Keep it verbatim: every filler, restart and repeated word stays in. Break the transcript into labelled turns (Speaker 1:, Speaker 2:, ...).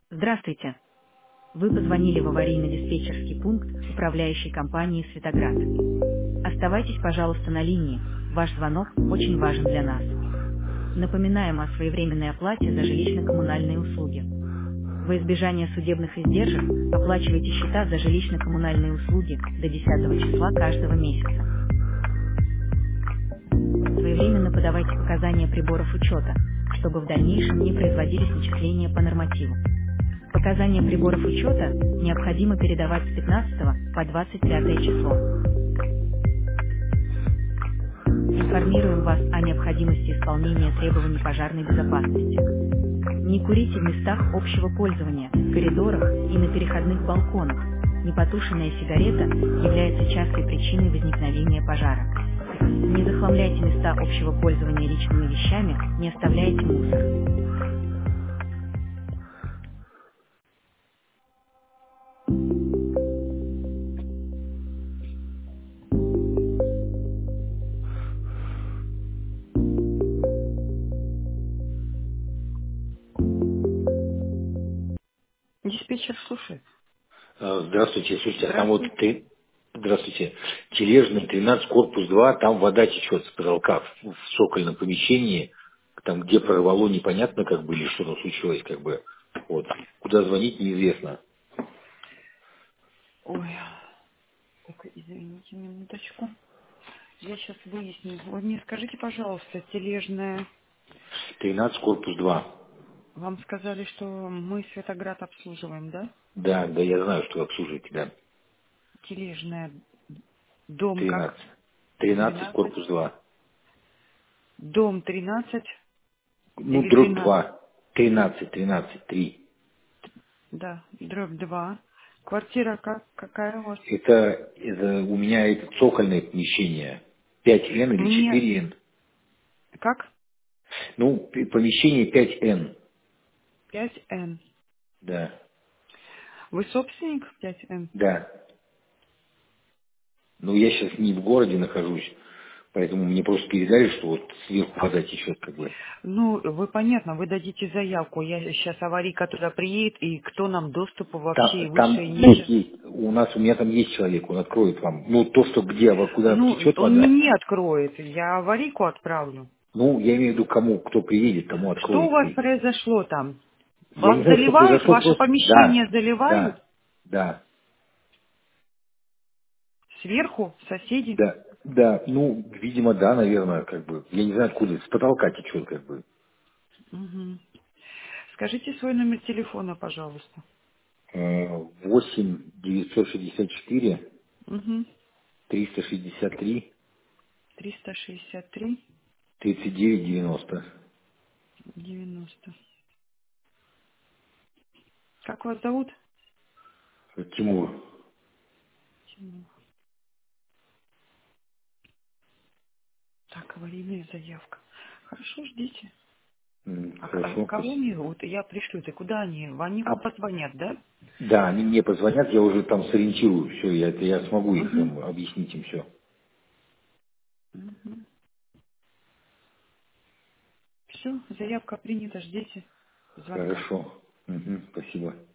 Speaker 1: Здравствуйте. Вы позвонили в аварийно-диспетчерский пункт управляющей компании «Светоград». Оставайтесь, пожалуйста, на линии. Ваш звонок очень важен для нас. Напоминаем о своевременной оплате за жилищно-коммунальные услуги. Во избежание судебных издержек оплачивайте счета за жилищно-коммунальные услуги до десятого числа каждого месяца. Своевременно подавайте показания приборов учета, чтобы в дальнейшем не производились начисления по нормативу. Показания приборов учета необходимо передавать с пятнадцатого по двадцать пятое число. Информируем вас о необходимости исполнения требований пожарной безопасности. Не курите в местах общего пользования, в коридорах и на переходных балконах. Непотушенная сигарета является частой причиной возникновения пожара. Не захламляйте места общего пользования личными вещами, не оставляйте мусор. Диспетчер слушает.
Speaker 2: А, Здравствуйте, слушайте, а там вот
Speaker 1: Здравствуйте.
Speaker 2: ты, здравствуйте, Тележный, тринадцать, корпус два, там вода течет с потолка в, в цокольном помещении, там где прорвало непонятно как бы, или что там случилось, как бы, вот, куда звонить неизвестно.
Speaker 1: Ой, так, извините минуточку. Я сейчас выясню. Вы мне скажите, пожалуйста, тележная.
Speaker 2: тринадцать, корпус два.
Speaker 1: Вам сказали, что мы Светоград обслуживаем, да?
Speaker 2: Да, да, я знаю, что вы обслуживаете, да.
Speaker 1: Тележная. Дом как?
Speaker 2: тринадцать. тринадцать,
Speaker 1: Двенадцать.
Speaker 2: корпус два.
Speaker 1: Дом тринадцать
Speaker 2: Ну,
Speaker 1: или
Speaker 2: дробь
Speaker 1: двенадцать?
Speaker 2: два. тринадцать, тринадцать, три.
Speaker 1: Да, дробь два. Квартира как? Какая у вас?
Speaker 2: Это, это у меня это цокольное помещение. пять эн или
Speaker 1: Мне
Speaker 2: четыре эн.
Speaker 1: как?
Speaker 2: Ну, п- помещение пять эн,
Speaker 1: пять эн.
Speaker 2: да.
Speaker 1: Вы собственник пять эн?
Speaker 2: Да. Ну, я сейчас не в городе нахожусь, поэтому мне просто передали, что вот сверху вода течет, как бы.
Speaker 1: Ну, вы понятно, вы дадите заявку. Я сейчас аварийка туда приедет, и кто нам доступа вообще и
Speaker 2: Там,
Speaker 1: выше,
Speaker 2: там
Speaker 1: и
Speaker 2: есть,
Speaker 1: ниже.
Speaker 2: есть, у нас, у меня там есть человек, он откроет вам. Ну, то, что где, во- куда
Speaker 1: Ну,
Speaker 2: течет
Speaker 1: он
Speaker 2: вода,
Speaker 1: мне откроет, я аварийку отправлю.
Speaker 2: ну, я имею в виду, кому, кто приедет, тому
Speaker 1: Что у
Speaker 2: откроется.
Speaker 1: вас произошло там?
Speaker 2: Я не
Speaker 1: Вас
Speaker 2: знаю, что
Speaker 1: заливают,
Speaker 2: произошло,
Speaker 1: ваше
Speaker 2: просто,
Speaker 1: помещение
Speaker 2: да,
Speaker 1: заливают?
Speaker 2: да, да,
Speaker 1: Сверху соседи?
Speaker 2: да, да, ну, видимо, да, наверное, как бы, я не знаю, откуда, с потолка течет, как бы.
Speaker 1: Мгм. Скажите свой номер телефона, пожалуйста.
Speaker 2: Э, восемь девятьсот шестьдесят четыре
Speaker 1: Угу.
Speaker 2: триста шестьдесят три
Speaker 1: триста шестьдесят три
Speaker 2: тридцать девять девяносто.
Speaker 1: девяносто. Как вас зовут?
Speaker 2: Тимур.
Speaker 1: Тимур. Так, аварийная заявка. Хорошо, ждите.
Speaker 2: М,
Speaker 1: А, к- а
Speaker 2: Хорошо,
Speaker 1: кого
Speaker 2: спасибо.
Speaker 1: мне? Вот я пришлю. Ты куда они? Они
Speaker 2: А,
Speaker 1: вам позвонят, да?
Speaker 2: да, они мне позвонят, я уже там сориентирую все, я, это я смогу их
Speaker 1: Угу.
Speaker 2: там, объяснить им все.
Speaker 1: Угу. Все, заявка принята, ждите звонка.
Speaker 2: Хорошо. Мгм, спасибо.